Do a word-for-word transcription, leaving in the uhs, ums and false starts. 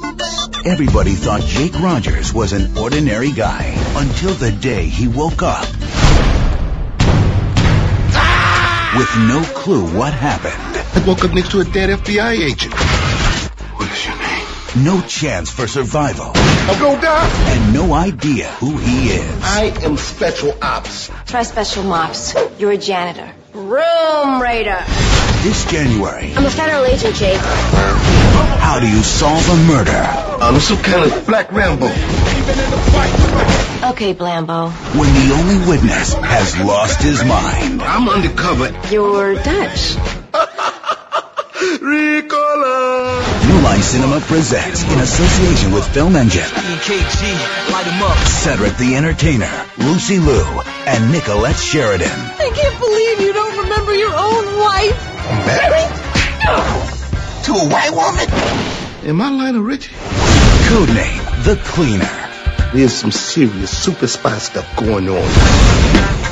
Everybody thought Jake Rogers was an ordinary guy until the day he woke up with no clue what happened. I woke up next to a dead F B I agent. What is your name? No chance for survival. I'm gonna die. And no idea who he is. I am Special Ops. Try Special Mops. You're a janitor. Room Raider. This January. I'm a federal agent, Jake. How do you solve a murder? I'm some kind of Black Rambo. Okay, Blambo. When the only witness has lost his mind. I'm undercover. You're Dutch. Ricola. New Line Cinema presents, in association with Film Engine, E K G, light 'em up. Cedric the Entertainer, Lucy Liu, and Nicolette Sheridan. I can't believe you don't remember your own wife. Married? To a white woman? Am I Lionel Richie? Codename The Cleaner. There's some serious super spy stuff going on.